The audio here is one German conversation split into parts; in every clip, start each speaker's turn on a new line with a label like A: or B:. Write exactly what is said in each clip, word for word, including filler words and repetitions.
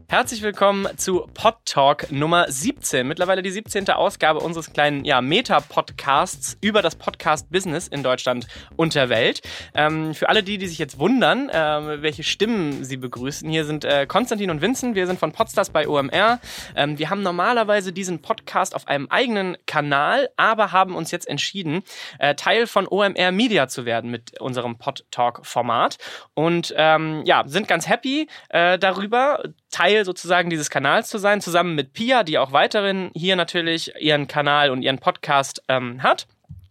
A: Herzlich willkommen zu Pod Talk Nummer siebzehn. Mittlerweile die siebzehnte Ausgabe unseres kleinen ja, Meta-Podcasts über das Podcast-Business in Deutschland und der Welt. Ähm, für alle die, die sich jetzt wundern, äh, welche Stimmen sie begrüßen, hier sind äh, Konstantin und Vincent. Wir sind von Podstars bei O M R. Ähm, wir haben normalerweise diesen Podcast auf einem eigenen Kanal, aber haben uns jetzt entschieden, äh, Teil von O M R Media zu werden mit unserem Pod Talk-Format. Und ähm, ja, sind ganz happy äh, darüber, Teil sozusagen dieses Kanals zu sein, zusammen mit Pia, die auch weiterhin hier natürlich ihren Kanal und ihren Podcast ähm, hat.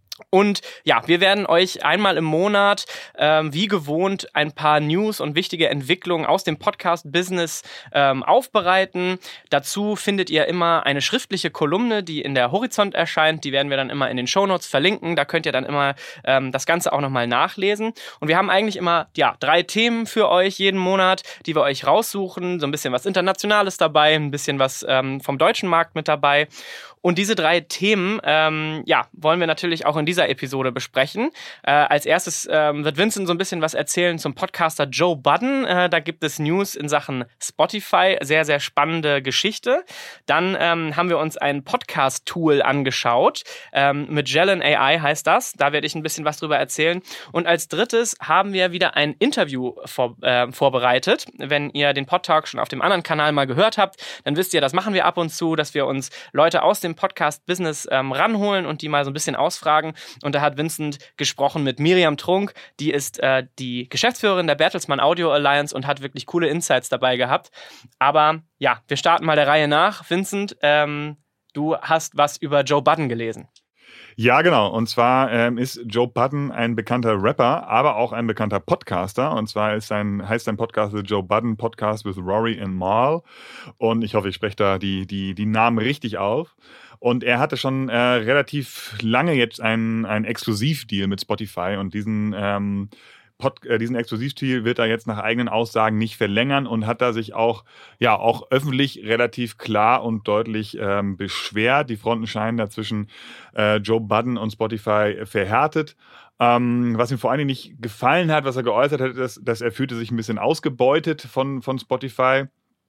A: Und ja, wir werden euch einmal im Monat, ähm, wie gewohnt, ein paar News und wichtige Entwicklungen aus dem Podcast-Business ähm, aufbereiten. Dazu findet ihr immer eine schriftliche Kolumne, die in der Horizont erscheint. Die werden wir dann immer in den Shownotes verlinken. Da könnt ihr dann immer ähm, das Ganze auch nochmal nachlesen. Und wir haben eigentlich immer ja drei Themen für euch jeden Monat, die wir euch raussuchen. So ein bisschen was Internationales dabei, ein bisschen was ähm, vom deutschen Markt mit dabei. Und diese drei Themen, ähm, ja, wollen wir natürlich auch in dieser Episode besprechen. Äh, als erstes ähm, wird Vincent so ein bisschen was erzählen zum Podcaster Joe Budden. Äh, da gibt es News in Sachen Spotify. Sehr, sehr spannende Geschichte. Dann ähm, haben wir uns ein Podcast-Tool angeschaut. Ähm, Magellan A I heißt das. Da werde ich ein bisschen was drüber erzählen. Und als drittes haben wir wieder ein Interview vor, äh, vorbereitet. Wenn ihr den Podtalk schon auf dem anderen Kanal mal gehört habt, dann wisst ihr, das machen wir ab und zu, dass wir uns Leute aus dem Podcast-Business ähm, ranholen und die mal so ein bisschen ausfragen. Und da hat Vincent gesprochen mit Miriam Trunk, die ist äh, die Geschäftsführerin der Bertelsmann Audio Alliance und hat wirklich coole Insights dabei gehabt. Aber ja, wir starten mal der Reihe nach. Vincent, ähm, du hast was über Joe Budden gelesen.
B: Ja, genau. Und zwar ähm, ist Joe Budden ein bekannter Rapper, aber auch ein bekannter Podcaster. Und zwar ist sein, heißt sein Podcast The Joe Budden Podcast with Rory and Mal. Und ich hoffe, ich spreche da die, die, die Namen richtig auf. Und er hatte schon äh, relativ lange jetzt einen, einen Exklusivdeal mit Spotify. Und diesen ähm, Pod, äh, diesen Exklusivdeal wird er jetzt nach eigenen Aussagen nicht verlängern und hat da sich auch, ja, auch öffentlich relativ klar und deutlich ähm, beschwert. Die Fronten scheinen da zwischen äh, Joe Budden und Spotify verhärtet. Ähm, was ihm vor allen Dingen nicht gefallen hat, was er geäußert hat, ist, dass er fühlte sich ein bisschen ausgebeutet von, von Spotify.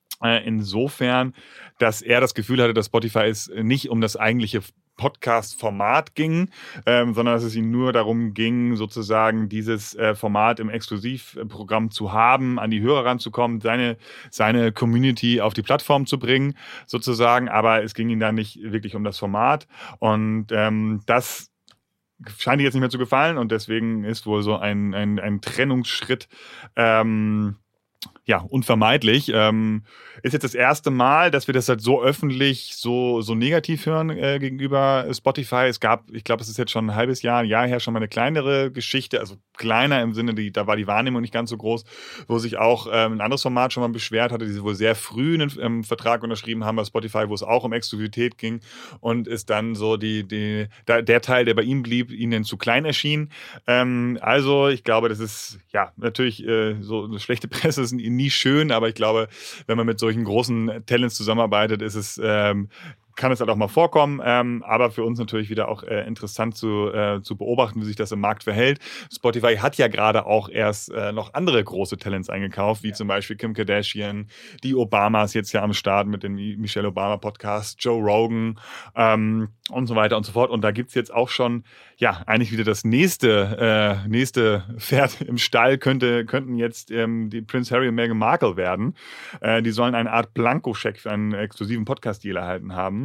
B: Insofern, dass er das Gefühl hatte, dass Spotify es nicht um das eigentliche Podcast-Format ging, ähm, sondern dass es ihm nur darum ging, sozusagen dieses äh, Format im Exklusivprogramm zu haben, an die Hörer ranzukommen, seine, seine Community auf die Plattform zu bringen, sozusagen. Aber es ging ihm dann nicht wirklich um das Format. Und ähm, das scheint ihm jetzt nicht mehr zu gefallen. Und deswegen ist wohl so ein, ein, ein Trennungsschritt ähm, ja, unvermeidlich. Ähm, ist jetzt das erste Mal, dass wir das halt so öffentlich, so, so negativ hören äh, gegenüber Spotify. Es gab, ich glaube, es ist jetzt schon ein halbes Jahr, ein Jahr her schon mal eine kleinere Geschichte, also kleiner im Sinne, die, da war die Wahrnehmung nicht ganz so groß, wo sich auch ähm, ein anderes Format schon mal beschwert hatte, die sie wohl sehr früh einen ähm, Vertrag unterschrieben haben bei Spotify, wo es auch um Exklusivität ging und ist dann so die, die, da, der Teil, der bei ihm blieb, ihnen zu klein erschien. Ähm, also ich glaube, das ist ja natürlich äh, so eine schlechte Presse ist nie schön, aber ich glaube, wenn man mit solchen großen Talents zusammenarbeitet, ist es ähm, kann es halt auch mal vorkommen, ähm, aber für uns natürlich wieder auch äh, interessant zu, äh, zu beobachten, wie sich das im Markt verhält. Spotify hat ja gerade auch erst äh, noch andere große Talents eingekauft, wie ja. zum Beispiel Kim Kardashian, die Obamas jetzt ja am Start mit dem Michelle Obama Podcast, Joe Rogan ähm, und so weiter und so fort. Und da gibt's jetzt auch schon, ja, eigentlich wieder das nächste äh, nächste Pferd im Stall, könnte könnten jetzt ähm, die Prince Harry und Meghan Markle werden. Äh, die sollen eine Art Blankoscheck für einen exklusiven Podcast-Deal erhalten haben.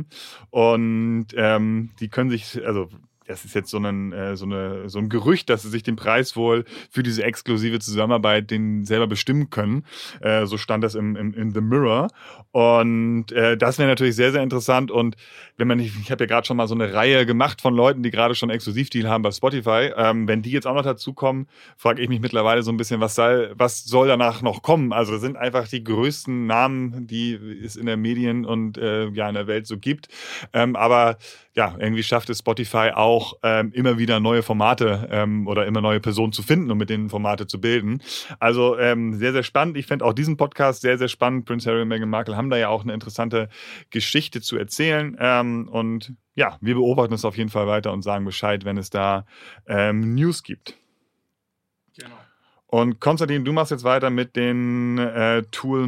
B: Und ähm, die können sich, also das ist jetzt so ein, äh, so, eine, so ein Gerücht, dass sie sich den Preis wohl für diese exklusive Zusammenarbeit den selber bestimmen können. Äh, so stand das im, im, in The Mirror. Und äh, das wäre natürlich sehr, sehr interessant. Und wenn man nicht, ich habe ja gerade schon mal so eine Reihe gemacht von Leuten, die gerade schon Exklusivdeal haben bei Spotify. Ähm, wenn die jetzt auch noch dazukommen, frage ich mich mittlerweile so ein bisschen, was soll, was soll danach noch kommen? Also das sind einfach die größten Namen, die es in der Medien und äh, ja in der Welt so gibt. Ähm, aber ja, irgendwie schafft es Spotify auch ähm, immer wieder neue Formate ähm, oder immer neue Personen zu finden, um mit denen Formate zu bilden. Also ähm, sehr, sehr spannend. Ich fände auch diesen Podcast sehr, sehr spannend. Prince Harry und Meghan Markle haben da ja auch eine interessante Geschichte zu erzählen. Ähm, und ja, wir beobachten es auf jeden Fall weiter und sagen Bescheid, wenn es da ähm, News gibt. Genau. Und Konstantin, du machst jetzt weiter mit den äh, Tool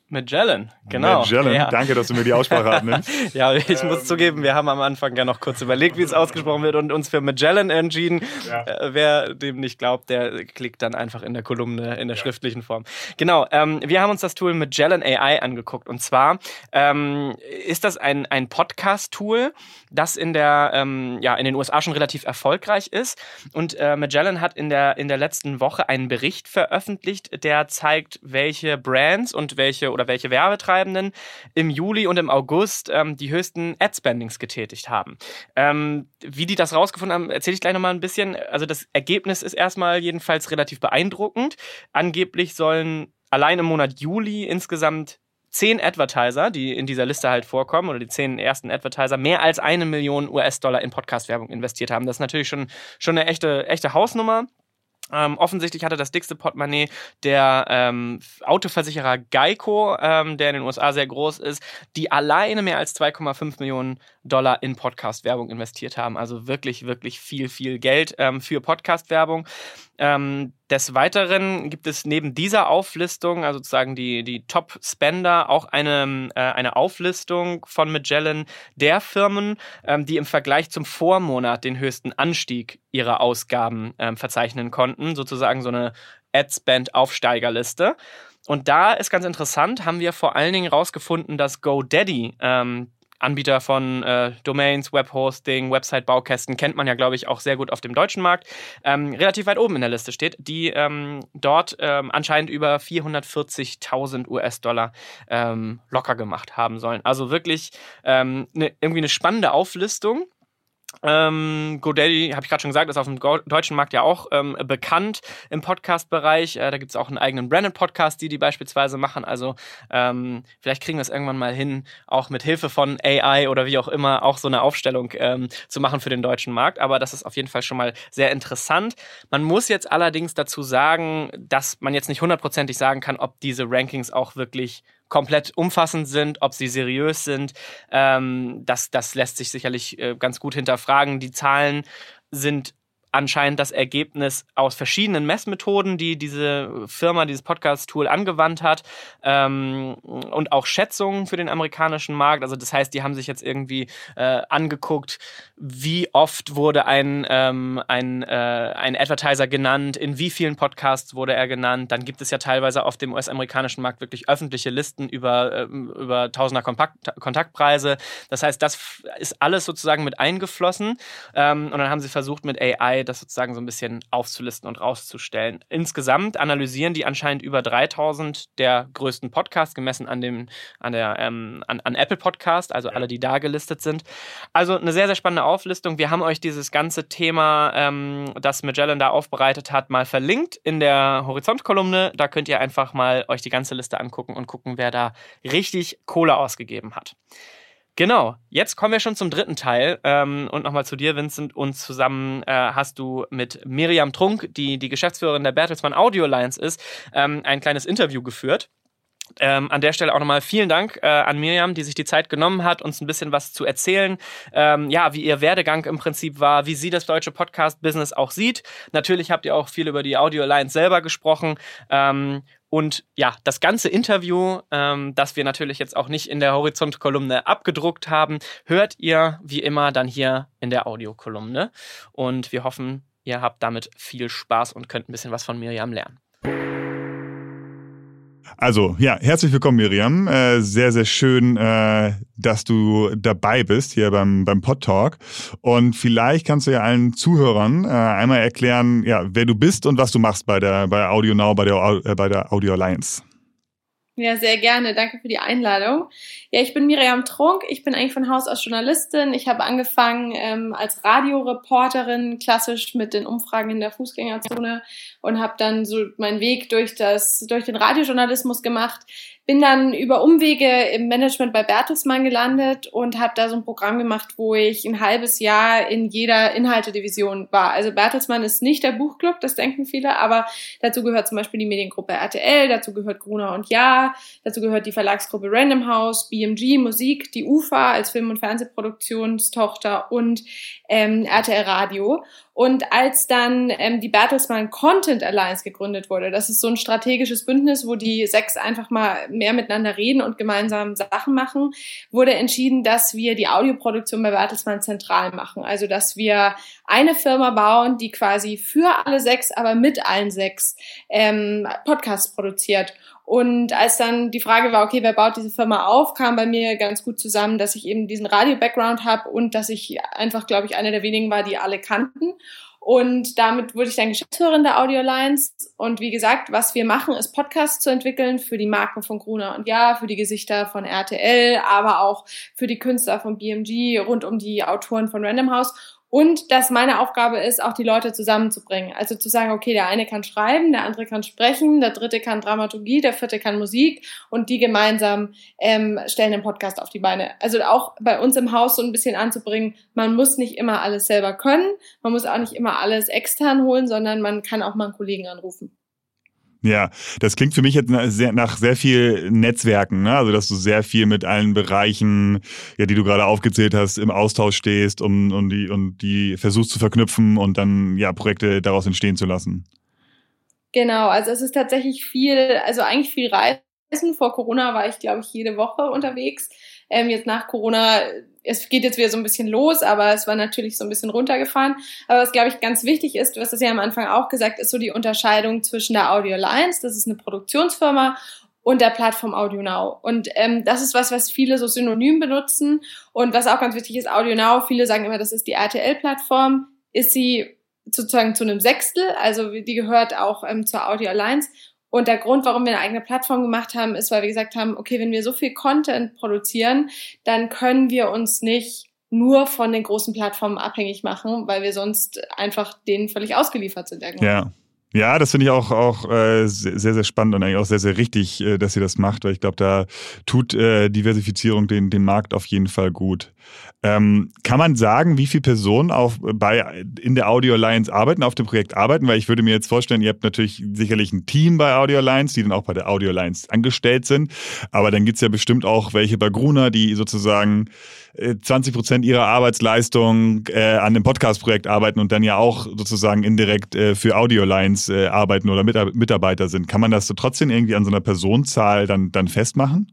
A: Magellan, genau.
B: Magellan, ja. Danke, dass du mir die Aussprache abnimmst.
A: Ja, ich ähm. muss zugeben, wir haben am Anfang ja noch kurz überlegt, wie es ausgesprochen wird und uns für Magellan entschieden. Ja. Äh, wer dem nicht glaubt, der klickt dann einfach in der Kolumne, in der ja. schriftlichen Form. Genau, ähm, wir haben uns das Tool Magellan A I angeguckt und zwar ähm, ist das ein, ein Podcast-Tool, das in, der, ähm, ja, in den U S A schon relativ erfolgreich ist und äh, Magellan hat in der, in der letzten Woche einen Bericht veröffentlicht, der zeigt, welche Brands und welche oder welche Werbetreibenden im Juli und im August ähm, die höchsten Ad-Spendings getätigt haben. Ähm, wie die das rausgefunden haben, erzähle ich gleich nochmal ein bisschen. Also das Ergebnis ist erstmal jedenfalls relativ beeindruckend. Angeblich sollen allein im Monat Juli insgesamt zehn Advertiser, die in dieser Liste halt vorkommen, oder die zehn ersten Advertiser, mehr als eine Million U S-Dollar in Podcast-Werbung investiert haben. Das ist natürlich schon, schon eine echte, echte Hausnummer. Ähm, offensichtlich hatte das dickste Portemonnaie der ähm, Autoversicherer Geico, ähm, der in den U S A sehr groß ist, die alleine mehr als zwei Komma fünf Millionen Dollar in Podcast-Werbung investiert haben. Also wirklich, wirklich viel, viel Geld ähm, für Podcast-Werbung. Ähm, des Weiteren gibt es neben dieser Auflistung, also sozusagen die, die Top-Spender, auch eine, äh, eine Auflistung von Magellan der Firmen, ähm, die im Vergleich zum Vormonat den höchsten Anstieg ihrer Ausgaben ähm, verzeichnen konnten. Sozusagen so eine Ad-Spend-Aufsteigerliste. Und da ist ganz interessant, haben wir vor allen Dingen rausgefunden, dass GoDaddy, ähm, Anbieter von äh, Domains, Webhosting, Website-Baukästen, kennt man ja, glaube ich, auch sehr gut auf dem deutschen Markt, ähm, relativ weit oben in der Liste steht, die ähm, dort ähm, anscheinend über vierhundertvierzigtausend U S-Dollar ähm, locker gemacht haben sollen. Also wirklich ähm, ne, irgendwie eine spannende Auflistung. Ähm, GoDaddy, habe ich gerade schon gesagt, ist auf dem go- deutschen Markt ja auch ähm, bekannt im Podcast-Bereich. Äh, da gibt es auch einen eigenen Branded-Podcast, die die beispielsweise machen. Also ähm, vielleicht kriegen wir es irgendwann mal hin, auch mit Hilfe von A I oder wie auch immer, auch so eine Aufstellung ähm, zu machen für den deutschen Markt. Aber das ist auf jeden Fall schon mal sehr interessant. Man muss jetzt allerdings dazu sagen, dass man jetzt nicht hundertprozentig sagen kann, ob diese Rankings auch wirklich komplett umfassend sind, ob sie seriös sind. Ähm, das, das lässt sich sicherlich äh, ganz gut hinterfragen. Die Zahlen sind anscheinend das Ergebnis aus verschiedenen Messmethoden, die diese Firma, dieses Podcast-Tool angewandt hat, ähm, und auch Schätzungen für den amerikanischen Markt. Also das heißt, die haben sich jetzt irgendwie äh, angeguckt, wie oft wurde ein, ähm, ein, äh, ein Advertiser genannt, in wie vielen Podcasts wurde er genannt. Dann gibt es ja teilweise auf dem U S-amerikanischen Markt wirklich öffentliche Listen über, äh, über Tausender Kompakt- Kontaktpreise. Das heißt, das ist alles sozusagen mit eingeflossen. Ähm, und dann haben sie versucht, mit A I das sozusagen so ein bisschen aufzulisten und rauszustellen. Insgesamt analysieren die anscheinend über dreitausend der größten Podcasts, gemessen an, dem, an, der, ähm, an, an Apple Podcast, also alle, die da gelistet sind. Also eine sehr, sehr spannende Auflistung. Wir haben euch dieses ganze Thema, ähm, das Magellan da aufbereitet hat, mal verlinkt in der Horizont-Kolumne. Da könnt ihr einfach mal euch die ganze Liste angucken und gucken, wer da richtig Kohle ausgegeben hat. Genau, jetzt kommen wir schon zum dritten Teil ähm, und nochmal zu dir, Vincent. Und zusammen äh, hast du mit Miriam Trunk, die die Geschäftsführerin der Bertelsmann Audio Alliance ist, ähm, ein kleines Interview geführt. Ähm, an der Stelle auch nochmal vielen Dank äh, an Miriam, die sich die Zeit genommen hat, uns ein bisschen was zu erzählen, ähm, ja, wie ihr Werdegang im Prinzip war, wie sie das deutsche Podcast-Business auch sieht. Natürlich habt ihr auch viel über die Audio Alliance selber gesprochen. Ähm, Und ja, das ganze Interview, ähm, das wir natürlich jetzt auch nicht in der Horizont-Kolumne abgedruckt haben, hört ihr wie immer dann hier in der Audiokolumne. Und wir hoffen, ihr habt damit viel Spaß und könnt ein bisschen was von Miriam lernen.
B: Also, ja, herzlich willkommen, Miriam. Äh, sehr, sehr schön, äh, dass du dabei bist hier beim, beim Pod Talk. Und vielleicht kannst du ja allen Zuhörern äh, einmal erklären, ja, wer du bist und was du machst bei der, bei Audio Now, bei der, äh, bei der Audio Alliance.
C: Ja, sehr gerne. Danke für die Einladung. Ja, ich bin Miriam Trunk. Ich bin eigentlich von Haus aus Journalistin. Ich habe angefangen ähm, als Radioreporterin, klassisch mit den Umfragen in der Fußgängerzone, und habe dann so meinen Weg durch das durch den Radiojournalismus gemacht. Bin dann über Umwege im Management bei Bertelsmann gelandet und habe da so ein Programm gemacht, wo ich ein halbes Jahr in jeder Inhaltedivision war. Also Bertelsmann ist nicht der Buchclub, das denken viele, aber dazu gehört zum Beispiel die Mediengruppe R T L, dazu gehört Gruner und Jahr, dazu gehört die Verlagsgruppe Random House, B M G Musik, die U F A als Film- und Fernsehproduktionstochter und ähm, R T L Radio. Und als dann ähm, die Bertelsmann Content Alliance gegründet wurde, das ist so ein strategisches Bündnis, wo die sechs einfach mal mehr miteinander reden und gemeinsam Sachen machen, wurde entschieden, dass wir die Audioproduktion bei Bertelsmann zentral machen. Also dass wir eine Firma bauen, die quasi für alle sechs, aber mit allen sechs ähm, Podcasts produziert. Und als dann die Frage war, okay, wer baut diese Firma auf, kam bei mir ganz gut zusammen, dass ich eben diesen Radio-Background habe und dass ich einfach, glaube ich, einer der wenigen war, die alle kannten. Und damit wurde ich dann Geschäftsführerin der Audio Alliance. Und wie gesagt, was wir machen, ist Podcasts zu entwickeln für die Marken von Gruner und Jahr, für die Gesichter von R T L, aber auch für die Künstler von B M G, rund um die Autoren von Random House. Und dass meine Aufgabe ist, auch die Leute zusammenzubringen. Also zu sagen, okay, der eine kann schreiben, der andere kann sprechen, der dritte kann Dramaturgie, der vierte kann Musik und die gemeinsam ähm, stellen den Podcast auf die Beine. Also auch bei uns im Haus so ein bisschen anzubringen, man muss nicht immer alles selber können, man muss auch nicht immer alles extern holen, sondern man kann auch mal einen Kollegen anrufen.
B: Ja, das klingt für mich jetzt nach sehr, nach sehr viel Netzwerken, ne? Also dass du sehr viel mit allen Bereichen, ja, die du gerade aufgezählt hast, im Austausch stehst, um, um die und die versuchst zu verknüpfen und dann ja Projekte daraus entstehen zu lassen.
C: Genau, also es ist tatsächlich viel, also eigentlich viel Reisen. Vor Corona war ich, glaube ich, jede Woche unterwegs. Ähm, jetzt nach Corona, es geht jetzt wieder so ein bisschen los, aber es war natürlich so ein bisschen runtergefahren. Aber was, glaube ich, ganz wichtig ist, du hast es ja am Anfang auch gesagt, ist so die Unterscheidung zwischen der Audio Alliance, das ist eine Produktionsfirma, und der Plattform Audio Now. Und ähm, das ist was, was viele so synonym benutzen. Und was auch ganz wichtig ist, Audio Now, viele sagen immer, das ist die R T L-Plattform, ist sie sozusagen zu einem Sechstel, also die gehört auch ähm, zur Audio Alliance. Und der Grund, warum wir eine eigene Plattform gemacht haben, ist, weil wir gesagt haben, okay, wenn wir so viel Content produzieren, dann können wir uns nicht nur von den großen Plattformen abhängig machen, weil wir sonst einfach denen völlig ausgeliefert sind. Irgendwann.
B: Ja. Ja, das finde ich auch, auch äh, sehr, sehr spannend und eigentlich auch sehr, sehr richtig, äh, dass ihr das macht, weil ich glaube, da tut äh, Diversifizierung den, den Markt auf jeden Fall gut. Ähm, kann man sagen, wie viele Personen auf, bei, in der Audio Alliance arbeiten, auf dem Projekt arbeiten? Weil ich würde mir jetzt vorstellen, ihr habt natürlich sicherlich ein Team bei Audio Alliance, die dann auch bei der Audio Alliance angestellt sind. Aber dann gibt's ja bestimmt auch welche bei Gruner, die sozusagen äh, zwanzig Prozent ihrer Arbeitsleistung äh, an dem Podcast-Projekt arbeiten und dann ja auch sozusagen indirekt äh, für Audio Alliance äh, arbeiten oder Mit- Mitarbeiter sind. Kann man das so trotzdem irgendwie an so einer Personenzahl dann, dann festmachen?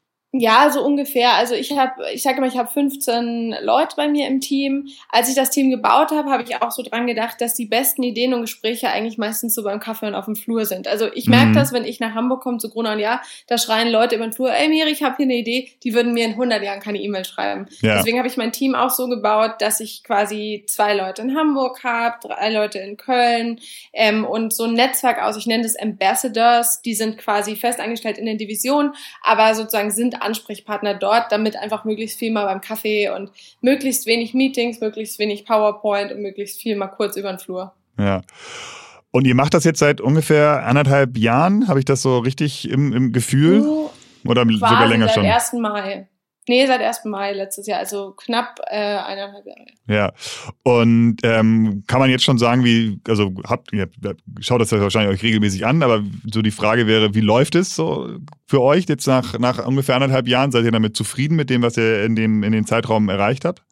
C: Ja, so ungefähr. Also ich habe, ich sage mal, ich habe fünfzehn Leute bei mir im Team. Als ich das Team gebaut habe, habe ich auch so dran gedacht, dass die besten Ideen und Gespräche eigentlich meistens so beim Kaffee und auf dem Flur sind. Also ich merke mhm. das, wenn ich nach Hamburg komme zu Gruner und Jahr, da schreien Leute über den Flur, ey Miri, ich habe hier eine Idee, die würden mir in hundert Jahren keine E-Mail schreiben. Ja. Deswegen habe ich mein Team auch so gebaut, dass ich quasi zwei Leute in Hamburg habe, drei Leute in Köln ähm, und so ein Netzwerk aus, ich nenne das Ambassadors, die sind quasi festangestellt in den Divisionen, aber sozusagen sind Ansprechpartner dort, damit einfach möglichst viel mal beim Kaffee und möglichst wenig Meetings, möglichst wenig PowerPoint und möglichst viel mal kurz über den Flur.
B: Ja. Und ihr macht das jetzt seit ungefähr anderthalb Jahren? Habe ich das so richtig im, im Gefühl?
C: Uh,
B: Oder sogar länger
C: seit
B: schon?
C: Seit ersten Mai. Nee, seit ersten Mai letztes Jahr, also knapp äh, eineinhalb Jahre.
B: Ja, und ähm, kann man jetzt schon sagen, wie, also habt ihr, schaut das ja wahrscheinlich euch regelmäßig an, aber so die Frage wäre, wie läuft es so für euch jetzt nach, nach ungefähr anderthalb Jahren? Seid ihr damit zufrieden mit dem, was ihr in dem, in den Zeitraum erreicht habt?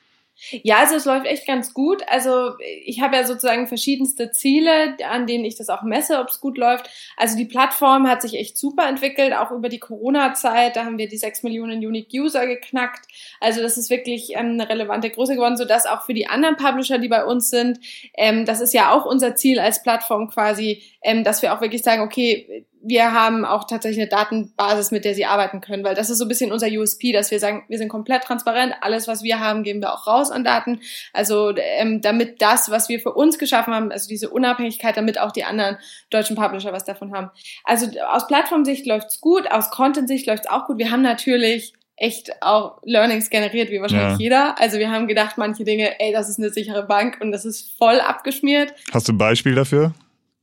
C: Ja, also es läuft echt ganz gut. Also ich habe ja sozusagen verschiedenste Ziele, an denen ich das auch messe, ob es gut läuft. Also die Plattform hat sich echt super entwickelt, auch über die Corona-Zeit. Da haben wir die sechs Millionen Unique User geknackt. Also das ist wirklich ähm, eine relevante Größe geworden, sodass auch für die anderen Publisher, die bei uns sind, ähm, das ist ja auch unser Ziel als Plattform quasi, ähm, dass wir auch wirklich sagen, okay, wir haben auch tatsächlich eine Datenbasis, mit der sie arbeiten können, weil das ist so ein bisschen unser U S P, dass wir sagen, wir sind komplett transparent, alles, was wir haben, geben wir auch raus an Daten, also ähm, damit das, was wir für uns geschaffen haben, also diese Unabhängigkeit, damit auch die anderen deutschen Publisher was davon haben. Also aus Plattformsicht läuft's gut, aus Content-Sicht läuft's auch gut. Wir haben natürlich echt auch Learnings generiert, wie wahrscheinlich ja. jeder. Also wir haben gedacht, manche Dinge, ey, das ist eine sichere Bank und das ist voll abgeschmiert.
B: Hast du ein Beispiel dafür?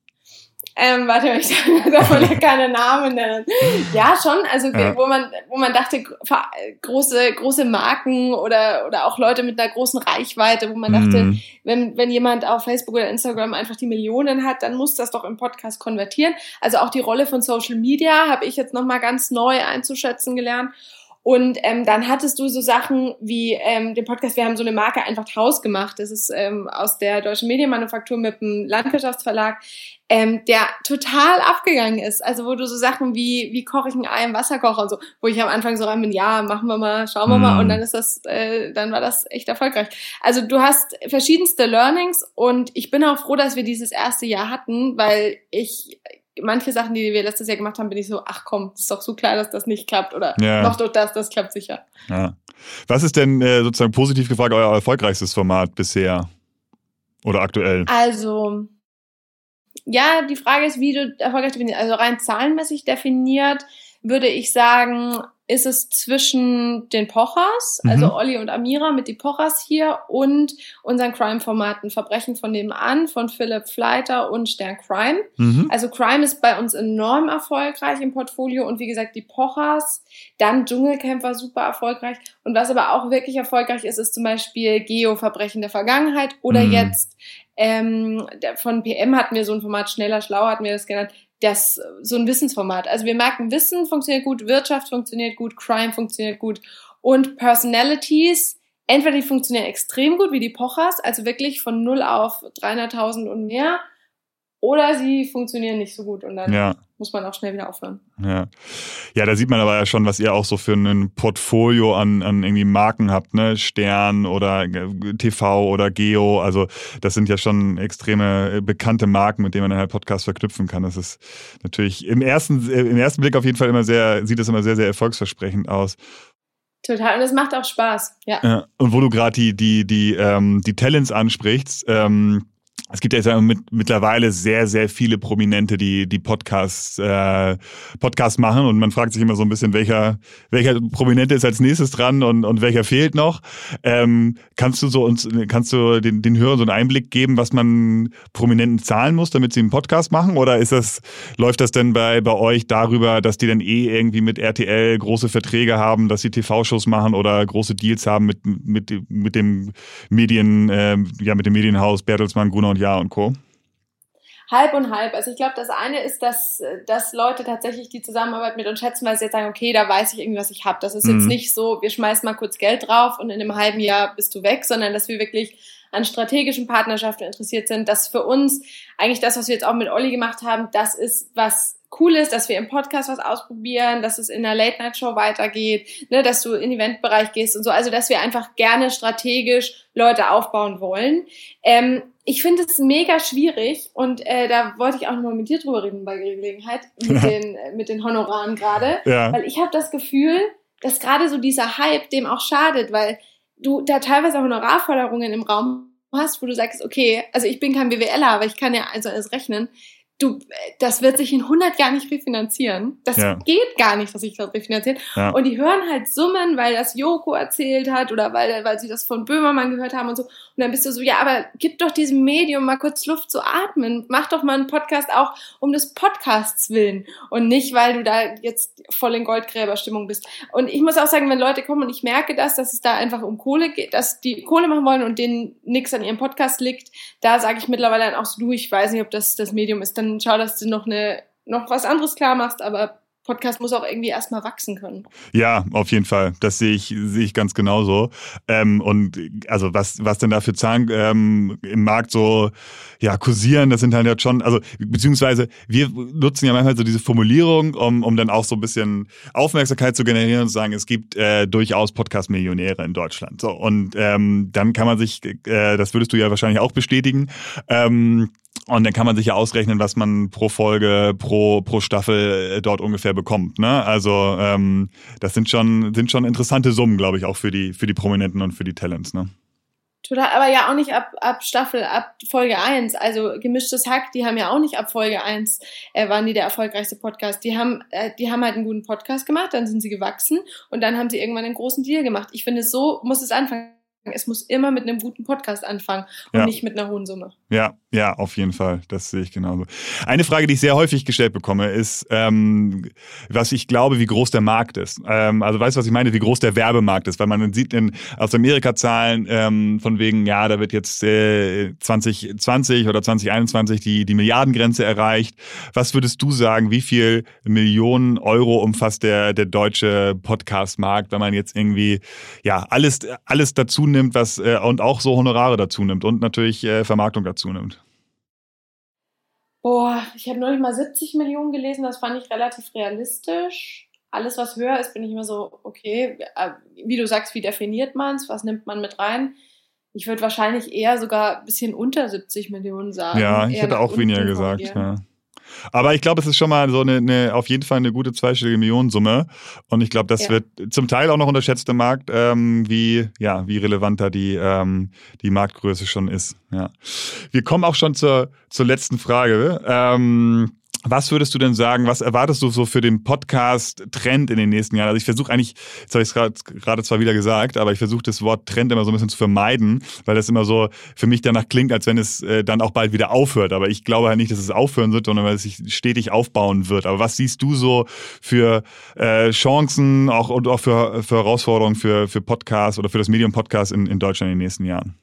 C: Ähm, warte, ich darf ja keine Namen nennen. Ja, schon, also ja. wo man wo man dachte, große große Marken oder oder auch Leute mit einer großen Reichweite, wo man dachte, mm. wenn wenn jemand auf Facebook oder Instagram einfach die Millionen hat, dann muss das doch im Podcast konvertieren. Also auch die Rolle von Social Media habe ich jetzt nochmal ganz neu einzuschätzen gelernt. Und ähm, dann hattest du so Sachen wie ähm, den Podcast, wir haben so eine Marke einfach draus gemacht. Das ist ähm, aus der Deutschen Medienmanufaktur mit dem Landwirtschaftsverlag, ähm, der total abgegangen ist. Also wo du so Sachen wie, wie koche ich ein Ei im Wasserkocher und so, wo ich am Anfang so rein bin, ja, machen wir mal, schauen wir mal. Und dann ist das, äh, dann war das echt erfolgreich. Also du hast verschiedenste Learnings und ich bin auch froh, dass wir dieses erste Jahr hatten, weil ich manche Sachen, die wir letztes Jahr gemacht haben, bin ich so, ach komm, ist doch so klar, dass das nicht klappt oder
B: ja.
C: mach doch das, das klappt sicher.
B: Ja. Was ist denn äh, sozusagen positiv gefragt euer erfolgreichstes Format bisher oder aktuell?
C: Also, ja, die Frage ist, wie du erfolgreich definierst. Also rein zahlenmäßig definiert, würde ich sagen, ist es zwischen den Pochers, also mhm. Olli und Amira mit die Pochers hier und unseren Crime-Formaten Verbrechen von nebenan von Philipp Fleiter und Stern Crime. Mhm. Also Crime ist bei uns enorm erfolgreich im Portfolio und wie gesagt die Pochers, dann Dschungelcamp war super erfolgreich und was aber auch wirklich erfolgreich ist, ist zum Beispiel Geo-Verbrechen der Vergangenheit oder mhm. jetzt ähm, von P M hatten wir so ein Format, Schneller, Schlauer hatten wir das genannt, das so ein Wissensformat. Also wir merken, Wissen funktioniert gut, Wirtschaft funktioniert gut, Crime funktioniert gut und Personalities, entweder die funktionieren extrem gut wie die Pochers, also wirklich von null auf dreihunderttausend und mehr, oder sie funktionieren nicht so gut und dann ja. muss man auch schnell wieder aufhören.
B: Ja. Ja, da sieht man aber ja schon, was ihr auch so für ein Portfolio an, an irgendwie Marken habt, ne? Stern oder T V oder Geo, also das sind ja schon extreme bekannte Marken, mit denen man dann halt Podcasts verknüpfen kann. Das ist natürlich im ersten, im ersten Blick auf jeden Fall immer sehr, sieht das immer sehr, sehr erfolgsversprechend aus.
C: Total, und es macht auch Spaß, ja.
B: ja und wo du gerade die, die, die, ähm, die Talents ansprichst, ähm, es gibt ja jetzt mit, mittlerweile sehr, sehr viele Prominente, die die Podcasts, äh, Podcasts machen und man fragt sich immer so ein bisschen, welcher welcher Prominente ist als nächstes dran und und welcher fehlt noch. Ähm, kannst du so uns, kannst du den, den Hörern so einen Einblick geben, was man Prominenten zahlen muss, damit sie einen Podcast machen? Oder ist das, läuft das denn bei bei euch darüber, dass die dann eh irgendwie mit R T L große Verträge haben, dass sie T V-Shows machen oder große Deals haben mit mit mit dem Medien, äh, ja mit dem Medienhaus Bertelsmann, Gruner und Ja und Co.?
C: Halb und halb. Also ich glaube, das eine ist, dass, dass Leute tatsächlich die Zusammenarbeit mit uns schätzen, weil sie jetzt sagen, okay, da weiß ich irgendwie, was ich habe. Das ist mhm. jetzt nicht so, wir schmeißen mal kurz Geld drauf und in einem halben Jahr bist du weg, sondern dass wir wirklich an strategischen Partnerschaften interessiert sind. Das für uns eigentlich das, was wir jetzt auch mit Olli gemacht haben, das ist was cool ist, dass wir im Podcast was ausprobieren, dass es in der Late-Night-Show weitergeht, ne, dass du in den Eventbereich gehst und so. Also, dass wir einfach gerne strategisch Leute aufbauen wollen. Ähm, ich finde es mega schwierig und äh, da wollte ich auch nochmal mit dir drüber reden bei Gelegenheit, mit den, mit den Honoraren gerade, ja. Weil ich habe das Gefühl, dass gerade so dieser Hype dem auch schadet, weil du da teilweise Honorarforderungen im Raum hast, wo du sagst, okay, also ich bin kein BWLer, aber ich kann ja also alles rechnen. Du, das wird sich in hundert Jahren nicht refinanzieren. Das ja. geht gar nicht, dass sich das refinanziert. Ja. Und die hören halt Summen, weil das Joko erzählt hat oder weil, weil sie das von Böhmermann gehört haben und so. Und dann bist du so, ja, aber gib doch diesem Medium mal kurz Luft zu atmen. Mach doch mal einen Podcast auch um des Podcasts willen und nicht, weil du da jetzt voll in Goldgräberstimmung bist. Und ich muss auch sagen, wenn Leute kommen und ich merke das, dass es da einfach um Kohle geht, dass die Kohle machen wollen und denen nichts an ihrem Podcast liegt, da sage ich mittlerweile dann auch so, du, ich weiß nicht, ob das das Medium ist, dann schau, dass du noch eine noch was anderes klar machst, aber Podcast muss auch irgendwie erstmal wachsen können.
B: Ja, auf jeden Fall. Das sehe ich, sehe ich ganz genauso. Ähm, und also was, was denn da für Zahlen ähm, im Markt so ja kursieren, das sind halt jetzt schon, also beziehungsweise wir nutzen ja manchmal so diese Formulierung, um, um dann auch so ein bisschen Aufmerksamkeit zu generieren und zu sagen, es gibt äh, durchaus Podcast-Millionäre in Deutschland. So, und ähm, dann kann man sich, äh, das würdest du ja wahrscheinlich auch bestätigen, ähm, und dann kann man sich ja ausrechnen, was man pro Folge, pro pro Staffel dort ungefähr bekommt. Ne? Also ähm, das sind schon sind schon interessante Summen, glaube ich, auch für die für die Prominenten und für die Talents. Ne?
C: Total, aber ja auch nicht ab ab Staffel, ab Folge eins. Also Gemischtes Hack, die haben ja auch nicht ab Folge eins äh, waren die der erfolgreichste Podcast. Die haben äh, die haben halt einen guten Podcast gemacht, dann sind sie gewachsen und dann haben sie irgendwann einen großen Deal gemacht. Ich finde, so muss es anfangen. Es muss immer mit einem guten Podcast anfangen und ja. nicht mit einer hohen Summe.
B: Ja, ja, auf jeden Fall. Das sehe ich genauso. Eine Frage, die ich sehr häufig gestellt bekomme, ist, ähm, was ich glaube, wie groß der Markt ist. Ähm, also weißt du, was ich meine, wie groß der Werbemarkt ist? Weil man sieht in, aus Amerika Zahlen ähm, von wegen, ja, da wird jetzt äh, zwanzig zwanzig oder zwanzig einundzwanzig die, die Milliardengrenze erreicht. Was würdest du sagen, wie viel Millionen Euro umfasst der, der deutsche Podcast-Markt, wenn man jetzt irgendwie ja alles, alles dazu nimmt, was äh, und auch so Honorare dazu nimmt und natürlich äh, Vermarktung dazu nimmt?
C: Boah, ich habe neulich mal siebzig Millionen gelesen, das fand ich relativ realistisch. Alles, was höher ist, bin ich immer so, okay, wie du sagst, wie definiert man es, was nimmt man mit rein? Ich würde wahrscheinlich eher sogar ein bisschen unter siebzig Millionen sagen.
B: Ja, ich hätte auch weniger gesagt, ja. Aber ich glaube, es ist schon mal so eine, eine auf jeden Fall eine gute zweistellige Millionensumme. Und ich glaube, das ja. wird zum Teil auch noch unterschätzt im Markt, ähm, wie, ja, wie relevanter die, ähm, die Marktgröße schon ist. Ja. Wir kommen auch schon zur, zur letzten Frage. Ähm, Was würdest du denn sagen, was erwartest du so für den Podcast-Trend in den nächsten Jahren? Also ich versuche eigentlich, jetzt habe ich es gerade zwar wieder gesagt, aber ich versuche das Wort Trend immer so ein bisschen zu vermeiden, weil das immer so für mich danach klingt, als wenn es äh, dann auch bald wieder aufhört. Aber ich glaube halt nicht, dass es aufhören wird, sondern weil es sich stetig aufbauen wird. Aber was siehst du so für äh, Chancen auch, und auch für, für Herausforderungen für, für Podcasts oder für das Medium Podcast in, in Deutschland in den nächsten Jahren?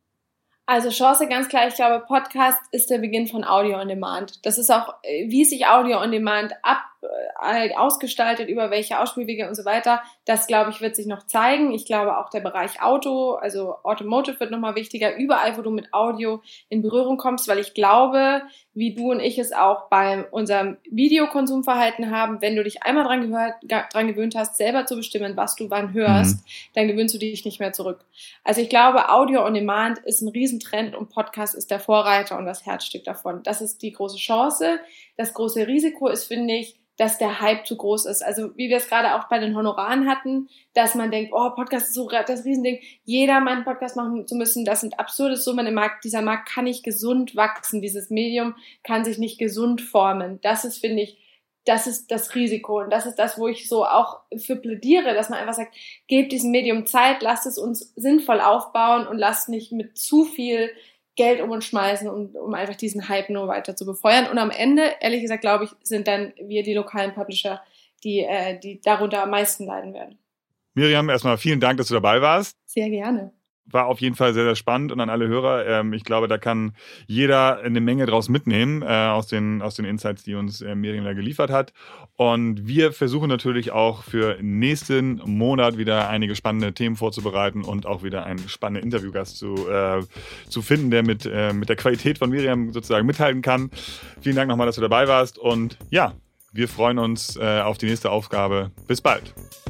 C: Also Chance ganz klar, ich glaube, Podcast ist der Beginn von Audio on Demand. Das ist auch, wie sich Audio on Demand ab, äh, ausgestaltet, über welche Ausspielwege und so weiter. Das, glaube ich, wird sich noch zeigen. Ich glaube auch der Bereich Auto, also Automotive wird nochmal wichtiger, überall, wo du mit Audio in Berührung kommst, weil ich glaube, wie du und ich es auch bei unserem Videokonsumverhalten haben, wenn du dich einmal dran, gehört, dran gewöhnt hast, selber zu bestimmen, was du wann hörst, mhm. dann gewöhnst du dich nicht mehr zurück. Also ich glaube, Audio on Demand ist ein Riesentrend und Podcast ist der Vorreiter und das Herzstück davon. Das ist die große Chance. Das große Risiko ist, finde ich, dass der Hype zu groß ist. Also wie wir es gerade auch bei den Honoraren hatten, dass man denkt, oh, Podcast ist so das Riesending, jeder meint, einen Podcast machen zu müssen, das sind absurde Summen im Markt. Dieser Markt kann nicht gesund wachsen, dieses Medium kann sich nicht gesund formen. Das ist, finde ich, das ist das Risiko und das ist das, wo ich so auch für plädiere, dass man einfach sagt, gebt diesem Medium Zeit, lasst es uns sinnvoll aufbauen und lasst nicht mit zu viel Geld um uns schmeißen, um, um einfach diesen Hype nur weiter zu befeuern. Und am Ende, ehrlich gesagt, glaube ich, sind dann wir, die lokalen Publisher, die, äh, die darunter am meisten leiden werden.
B: Miriam, erstmal vielen Dank, dass du dabei warst.
C: Sehr gerne.
B: War auf jeden Fall sehr, sehr spannend und an alle Hörer, ähm, ich glaube, da kann jeder eine Menge draus mitnehmen äh, aus den aus den Insights, die uns äh, Miriam da geliefert hat. Und wir versuchen natürlich auch für nächsten Monat wieder einige spannende Themen vorzubereiten und auch wieder einen spannenden Interviewgast zu äh, zu finden, der mit äh, mit der Qualität von Miriam sozusagen mithalten kann. Vielen Dank nochmal, dass du dabei warst und ja, wir freuen uns äh, auf die nächste Aufgabe. Bis bald.